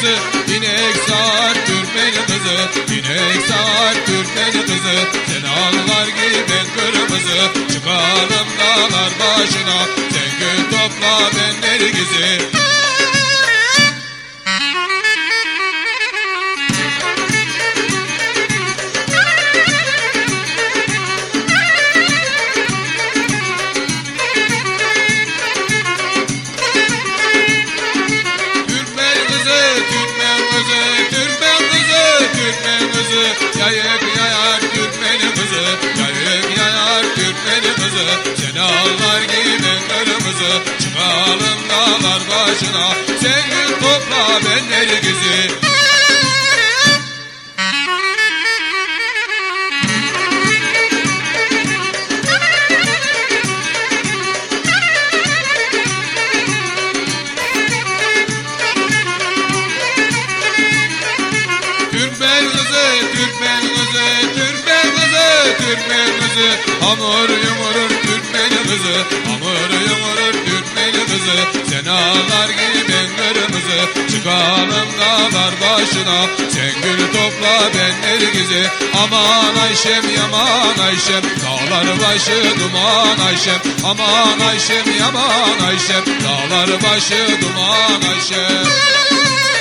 kızı, inek saat Türkmen kızı, inek saat Türkmen kızı. Sen ağlar gibi kırmızı, çıkalım dağlar başına, sen gül topla ben Nergiz'i. Yayık yayar Türkmen kızı, yayık yayar Türkmen kızı. Sen ağlar gibi kırmızı, çıkalım dağlar başına, sen gül topla ben Nergiz'i. Türkmen kızı, Türkmen kızı, Türkmen kızı, Türkmen kızı. Hamur yumurur Türkmen kızı, hamur yumurur Türkmen kızı. Sen ağlar gibi kırmızı, çıkalım dağlar başına, sen gül topla ben Nergiz'i. Aman Ayşem yaman Ayşem, dağlar başı duman Ayşem. Aman Ayşem yaman Ayşem, dağlar başı duman Ayşem.